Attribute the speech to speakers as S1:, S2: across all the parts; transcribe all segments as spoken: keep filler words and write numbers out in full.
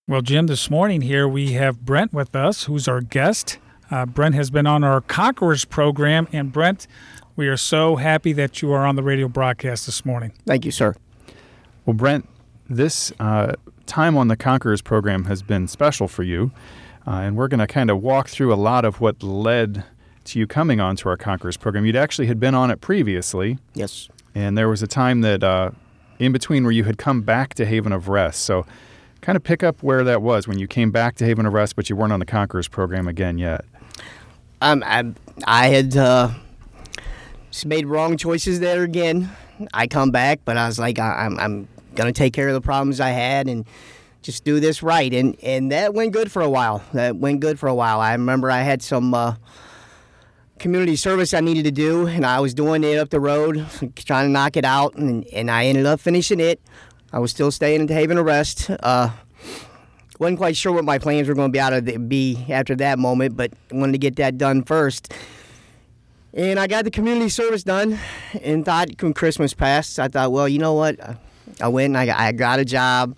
S1: Well, Jim, this morning here we have Brent with us, who's our guest. Uh, Brent has been on our Conquerors program. And Brent, we are so happy that you are on the radio broadcast this morning.
S2: Thank you, sir.
S3: Well, Brent, this uh, time on the Conquerors program has been special for you. Uh, and we're going to kind of walk through a lot of what led to you coming on to our Conquerors program. You'd actually had been on it previously.
S2: Yes.
S3: And there was a time that uh, in between where you had come back to Haven of Rest. So kind of pick up where that was when you came back to Haven of Rest, but you weren't on the Conquerors program again yet.
S2: Um, I, I had uh, made wrong choices there again. I come back, but I was like, I, I'm, I'm going to take care of the problems I had and just do this right. And, and that went good for a while. That went good for a while. I remember I had some uh, community service I needed to do, and I was doing it up the road, trying to knock it out, and, and I ended up finishing it. I was still staying in Haven of Rest. Uh, wasn't quite sure what my plans were going to be out of the, be after that moment, but wanted to get that done first. And I got the community service done, and thought when Christmas passed, I thought, well, you know what? I went and I got, I got a job,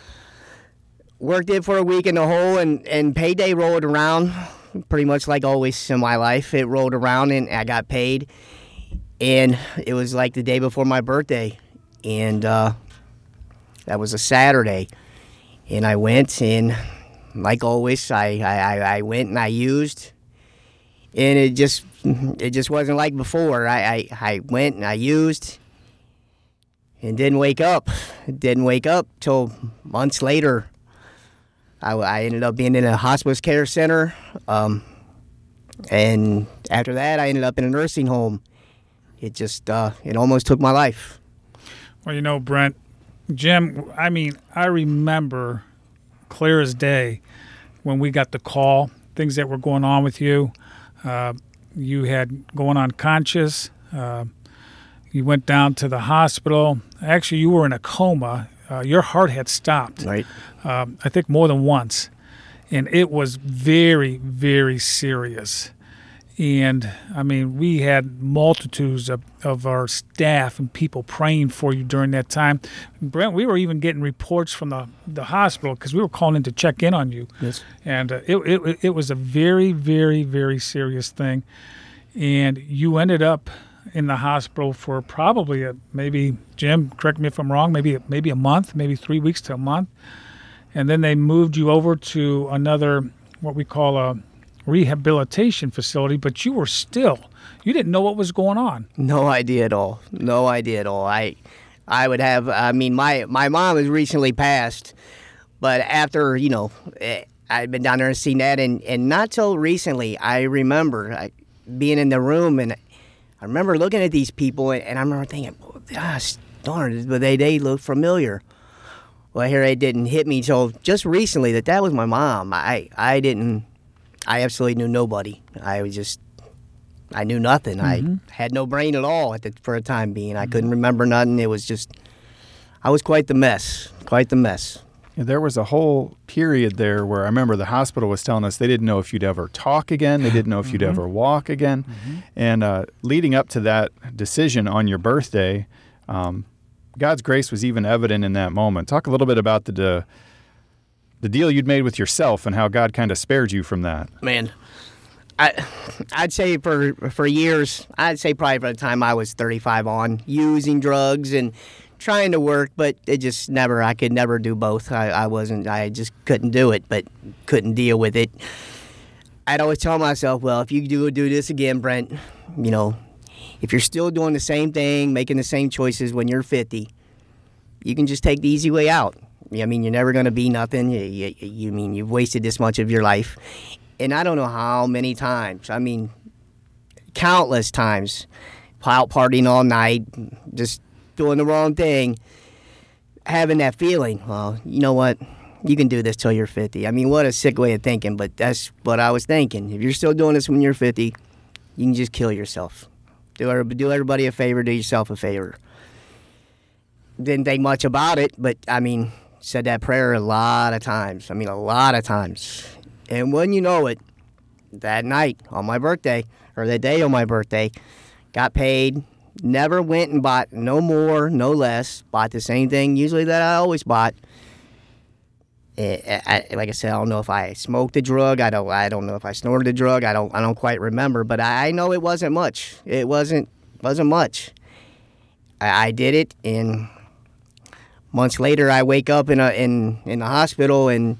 S2: worked it for a week in the hole, and, and payday rolled around, pretty much like always in my life. It rolled around, and I got paid, and it was like the day before my birthday, and uh, that was a Saturday, and I went, and like always, I, I, I went and I used, and it just it just wasn't like before. I, I, I went and I used, and didn't wake up. Didn't wake up till months later. I, I ended up being in a hospice care center, um, and after that, I ended up in a nursing home. It just uh, it almost took my life.
S1: Well, you know, Brent, Jim, I mean, I remember clear as day when we got the call, things that were going on with you. Uh, you had going unconscious. Uh, you went down to the hospital. Actually, you were in a coma. Uh, your heart had stopped,
S2: Right.
S1: um, I think more than once. And it was very, very serious. And, I mean, we had multitudes of, of our staff and people praying for you during that time. Brent, we were even getting reports from the, the hospital because we were calling in to check in on you.
S2: Yes.
S1: And uh, it, it it was a very, very, very serious thing. And you ended up in the hospital for probably a, maybe, Jim, correct me if I'm wrong, maybe maybe a month, maybe three weeks to a month. And then they moved you over to another, what we call a rehabilitation facility, but you were still, you didn't know what was going on.
S2: No idea at all. No idea at all. I I would have, I mean, my, my mom has recently passed, but after, you know, I'd been down there and seen that, and, and not till recently, I remember I, being in the room, and I remember looking at these people, and, and I remember thinking, oh, gosh, darn, but they, they look familiar. Well, here it didn't hit me till just recently that that was my mom. I, I didn't, I absolutely knew nobody. I was just, I knew nothing. Mm-hmm. I had no brain at all at the, for a time being. I mm-hmm. couldn't remember nothing. It was just, I was quite the mess, quite the mess.
S3: Yeah, there was a whole period there where I remember the hospital was telling us they didn't know if you'd ever talk again. They didn't know if you'd mm-hmm. ever walk again. Mm-hmm. And uh, leading up to that decision on your birthday, um, God's grace was even evident in that moment. Talk a little bit about the uh, the deal you'd made with yourself and how God kind of spared you from that.
S2: Man, I, I'd say for for years, I'd say probably by the time I was thirty-five on, using drugs and trying to work, but it just never, I could never do both. I, I wasn't, I just couldn't do it, but couldn't deal with it. I'd always tell myself, well, if you do do this again, Brent, you know, if you're still doing the same thing, making the same choices when you're fifty, you can just take the easy way out. I mean, you're never going to be nothing. You, you, you mean you've wasted this much of your life. And I don't know how many times, I mean, countless times, out partying all night, just doing the wrong thing, having that feeling, well, you know what, you can do this till you're fifty. I mean, what a sick way of thinking, but that's what I was thinking. If you're still doing this when you're fifty, you can just kill yourself. Do, do everybody a favor, do yourself a favor. Didn't think much about it, but, I mean, said that prayer a lot of times. I mean, a lot of times. And when you know it, that night on my birthday, or that day on my birthday, got paid, never went and bought no more, no less, bought the same thing usually that I always bought. I, I, like I said, I don't know if I smoked a drug. I don't. I don't know if I snorted a drug. I don't. I don't quite remember. But I, I know it wasn't much. It wasn't. Wasn't much. I, I did it, and months later, I wake up in a in in the hospital, and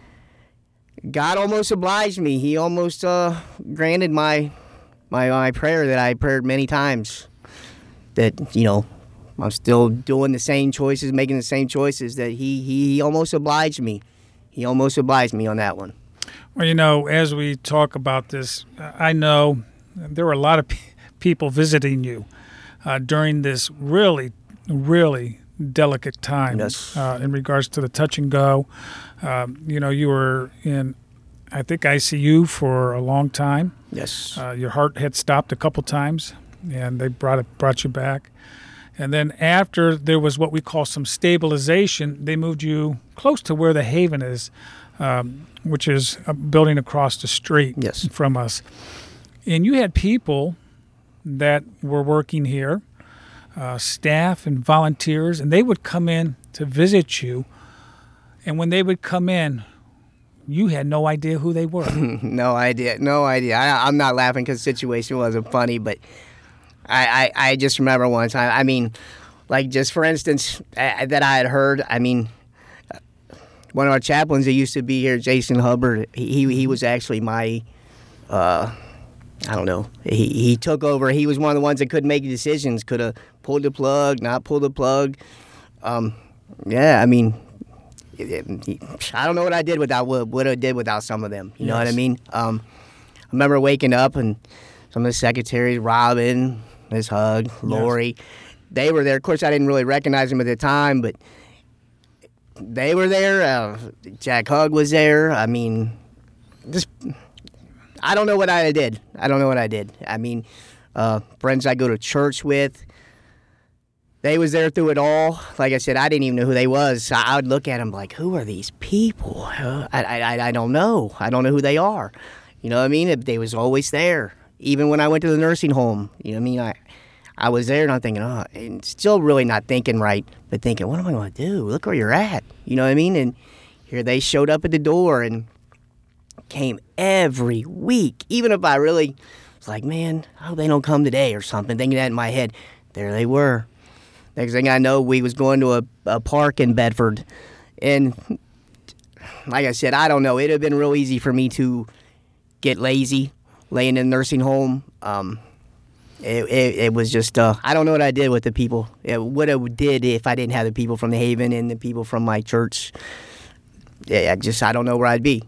S2: God almost obliged me. He almost uh, granted my my my prayer that I prayed many times. That, you know, I'm still doing the same choices, making the same choices. That he he almost obliged me. He almost obliged me on that one.
S1: Well, you know, as we talk about this, I know there were a lot of pe- people visiting you uh, during this really, really delicate time.
S2: Yes.
S1: uh, in regards to the touch and go. Um, you know, you were in, I think, I C U for a long time.
S2: Yes.
S1: Uh, your heart had stopped a couple times, and they brought it brought you back. And then after there was what we call some stabilization, they moved you close to where the Haven is, um, which is a building across the street
S2: Yes.
S1: from us. And you had people that were working here, uh, staff and volunteers, and they would come in to visit you. And when they would come in, you had no idea who they were.
S2: No idea. No idea. I, I'm not laughing because the situation wasn't funny, but I, I, I just remember one time. I mean, like, just for instance, I, that I had heard. I mean, one of our chaplains that used to be here, Jason Hubbard, he he was actually my, uh, I don't know. He he took over. He was one of the ones that couldn't make decisions. Could have pulled the plug, not pulled the plug. Um, yeah, I mean, it, it, I don't know what I did without what, what I did without some of them. You know what I
S1: Yes.
S2: mean? Um, I remember waking up and some of the secretaries, Robin, Miss Hug, Lori, they were there. Of course, I didn't really recognize them at the time, but they were there. Uh, Jack Hug was there. I mean, just I don't know what I did. I don't know what I did. I mean, uh, friends I go to church with, they was there through it all. Like I said, I didn't even know who they was. I, I would look at them like, who are these people? Uh, I, I, I don't know. I don't know who they are. You know what I mean? They was always there. Even when I went to the nursing home, you know what I mean? I, I was there and I'm thinking, oh, and still really not thinking right, but thinking, what am I going to do? Look where you're at. You know what I mean? And here they showed up at the door and came every week. Even if I really was like, man, I hope they don't come today or something, thinking that in my head. There they were. Next thing I know, we was going to a, a park in Bedford. And like I said, I don't know. It would have been real easy for me to get lazy, laying in a nursing home. Um, it, it, it was just, uh, I don't know what I did with the people. It, what I did if I didn't have the people from the Haven and the people from my church. Yeah, I just, I don't know where I'd be.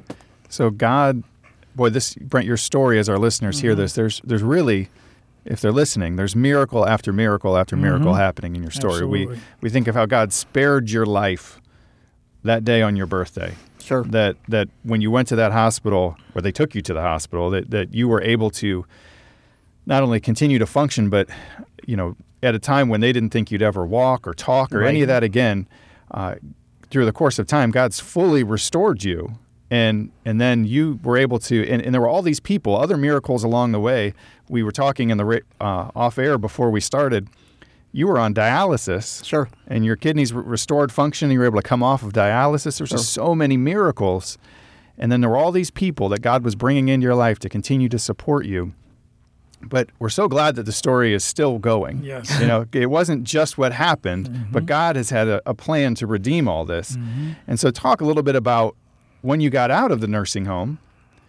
S3: So God, boy, this, Brent, your story, as our listeners
S1: Mm-hmm.
S3: hear this, there's there's really, if they're listening, there's miracle after miracle after miracle
S1: Mhm.
S3: happening in your story. We
S1: Absolutely.
S3: we think of how God spared your life that day on your birthday.
S2: Sure.
S3: That that when you went to that hospital, or they took you to the hospital, that, that you were able to not only continue to function, but, you know, at a time when they didn't think you'd ever walk or talk or any
S2: Right.
S3: of that again, uh, through the course of time, God's fully restored you. And and then you were able to, and, and there were all these people, other miracles along the way. We were talking in the ra- uh, off air before we started. You were on dialysis.
S2: Sure.
S3: And your kidneys re- restored function. You were able to come off of dialysis. There's just so many miracles. And then there were all these people that God was bringing into your life to continue to support you. But we're so glad that the story is still going.
S1: Yes.
S3: You know, it wasn't just what happened, but God has had a, a plan to redeem all this. And so talk a little bit about when you got out of the nursing home,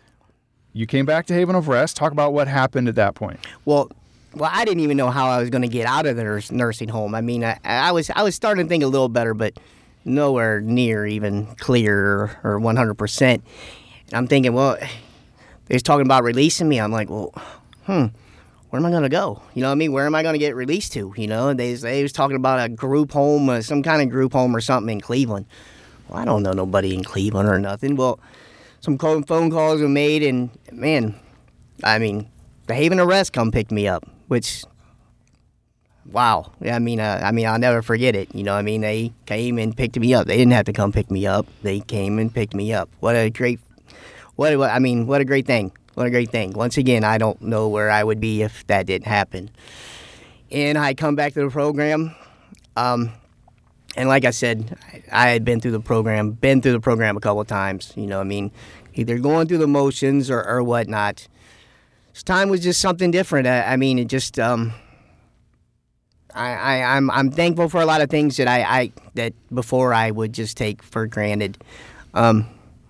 S3: you came back to Haven of Rest. Talk about what happened at that point.
S2: Well, well, I didn't even know how I was going to get out of the nurs- nursing home. I mean, I, I was I was starting to think a little better, but nowhere near even clear or, or one hundred percent. And I'm thinking, well, they was talking about releasing me. I'm like, well, hmm, where am I going to go? You know what I mean? Where am I going to get released to? You know, they, they was talking about a group home, uh, some kind of group home or something in Cleveland. Well, I don't know nobody in Cleveland or nothing. Well, some co- phone calls were made, and, man, I mean, the Haven of Rest come pick me up, which, wow. I mean, uh, I mean, I'll never forget it. You know what I mean? They came and picked me up. They didn't have to come pick me up. They came and picked me up. What a great, what, what I mean, what a great thing. What a great thing. Once again, I don't know where I would be if that didn't happen. And I come back to the program. Um, And like I said, I, I had been through the program, been through the program a couple of times. You know, I mean, either going through the motions or, or whatnot. This time was just something different. I, I mean, it just, um, I, I, I'm, I'm thankful for a lot of things that I, I, that before I would just take for granted. Um,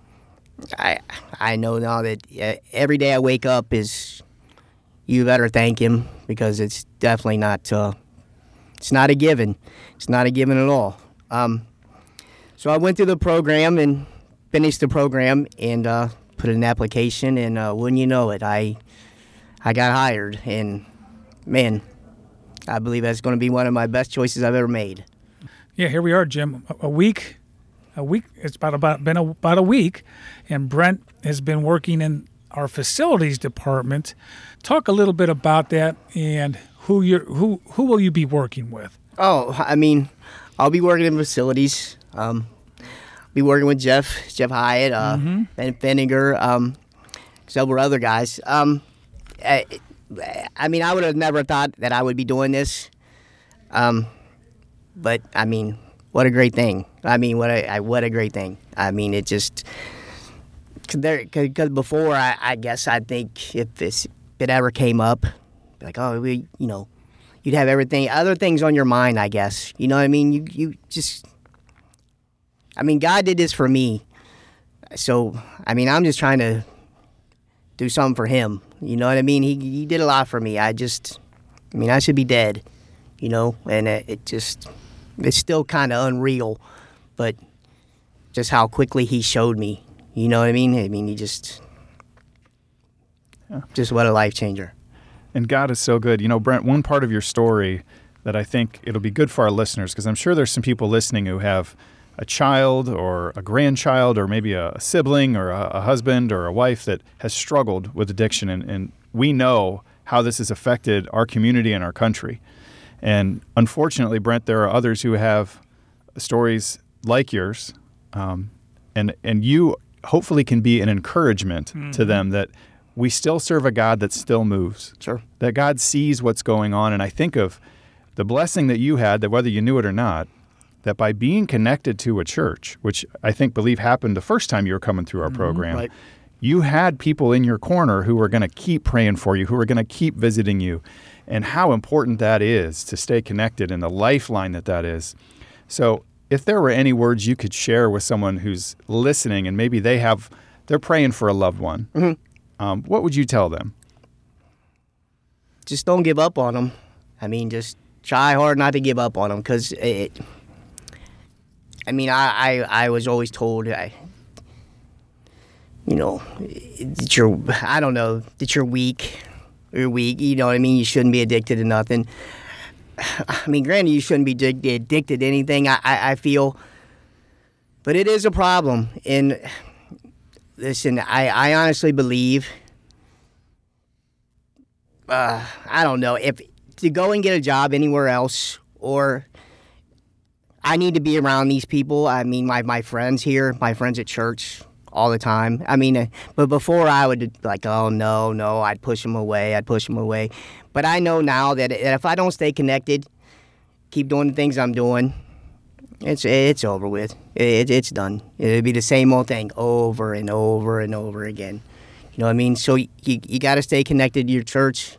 S2: I, I know now that uh, every day I wake up is, you better thank him, because it's definitely not, uh, it's not a given. It's not a given at all. Um, so I went through the program and finished the program and uh, put in an application, and uh, wouldn't you know it, I I got hired, and man, I believe that's going to be one of my best choices I've ever made.
S1: Yeah, here we are, Jim. A, a week, a week. It's about about been a, about a week, and Brent has been working in our facilities department. Talk a little bit about that and who you who who will you be working with?
S2: Oh, I mean, I'll be working in facilities. Um, be working with Jeff, Jeff Hyatt, uh,
S1: Mm-hmm.
S2: Ben Fenninger, um, several other guys. Um, I, I mean, I would have never thought that I would be doing this. Um, but I mean, what a great thing! I mean, what a I, what a great thing! I mean, it just because before I, I guess I think if this if it ever came up, like oh we you know. You'd have everything, other things on your mind, I guess. You know what I mean? You you just, I mean, God did this for me. So, I mean, I'm just trying to do something for him. You know what I mean? He he did a lot for me. I just, I mean, I should be dead, you know? And it, it just, it's still kind of unreal. But just how quickly he showed me. You know what I mean? I mean, he just,
S3: Yeah.
S2: just what a life changer.
S3: And God is so good. You know, Brent, one part of your story that I think it'll be good for our listeners, because I'm sure there's some people listening who have a child or a grandchild or maybe a sibling or a, a husband or a wife that has struggled with addiction. And, and we know how this has affected our community and our country. And unfortunately, Brent, there are others who have stories like yours. Um, and, and you hopefully can be an encouragement mm-hmm. to them that we still serve a God that still moves.
S2: Sure.
S3: That God sees what's going on. And I think of the blessing that you had, that whether you knew it or not, that by being connected to a church, which I think believe happened the first time you were coming through our program,
S2: right.
S3: you had people in your corner who were going to keep praying for you, who were going to keep visiting you, and how important that is to stay connected and the lifeline that that is. So if there were any words you could share with someone who's listening and maybe they have, they're praying for a loved one,
S2: Mm-hmm.
S3: Um, what would you tell them?
S2: Just don't give up on them. I mean, just try hard not to give up on them, because it. I mean, I, I, I was always told, I, you know, that you're, I don't know, that you're weak. You're weak. You know what I mean? You shouldn't be addicted to nothing. I mean, granted, you shouldn't be addicted to anything, I, I, I feel. But it is a problem. And listen, I, I honestly believe, uh, I don't know, if to go and get a job anywhere else, or I need to be around these people. I mean, my, my friends here, my friends at church all the time. I mean, uh, but before I would like, oh, no, no, I'd push them away. I'd push them away. But I know now that, that if I don't stay connected, keep doing the things I'm doing, It's it's over with. It, it's done. It'll be the same old thing over and over and over again. You know what I mean? So you you got to stay connected to your church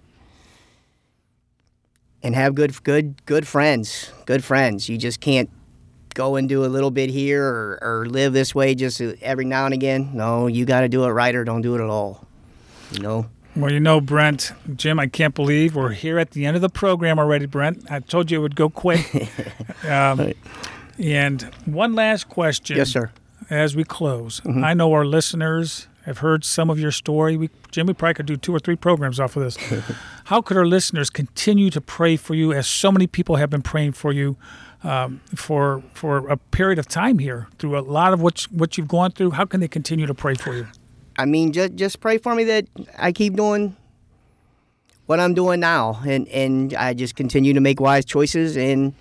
S2: and have good good good friends. Good friends. You just can't go and do a little bit here or, or live this way just every now and again. No, you got to do it right or don't do it at all. You know.
S1: Well, you know, Brent, Jim, I can't believe we're here at the end of the program already, Brent. I told you it would go quick. um,
S2: Right.
S1: And one last question.
S2: Yes, sir.
S1: As we close,
S2: Mm-hmm.
S1: I know our listeners have heard some of your story. We, Jim, we probably could do two or three programs off of this. How could our listeners continue to pray for you, as so many people have been praying for you um, for for a period of time here through a lot of what what you've gone through? How can they continue to pray for you?
S2: I mean, just just pray for me that I keep doing what I'm doing now, and, and I just continue to make wise choices, and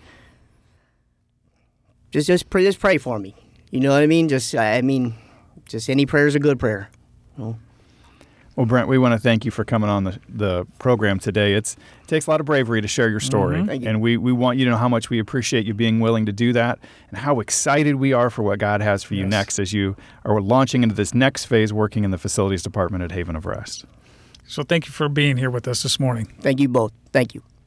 S2: just just pray, just pray for me. You know what I mean? Just I mean, just any prayer is a good prayer. You know?
S3: Well, Brent, we want to thank you for coming on the, the program today. It's, it takes a lot of bravery to share your story,
S2: Mm-hmm. Thank you.
S3: and we, we want you to know how much we appreciate you being willing to do that and how excited we are for what God has for you
S1: Yes.
S3: next as you are launching into this next phase working in the facilities department at Haven of Rest.
S1: So thank you for being here with us this morning.
S2: Thank you both. Thank you.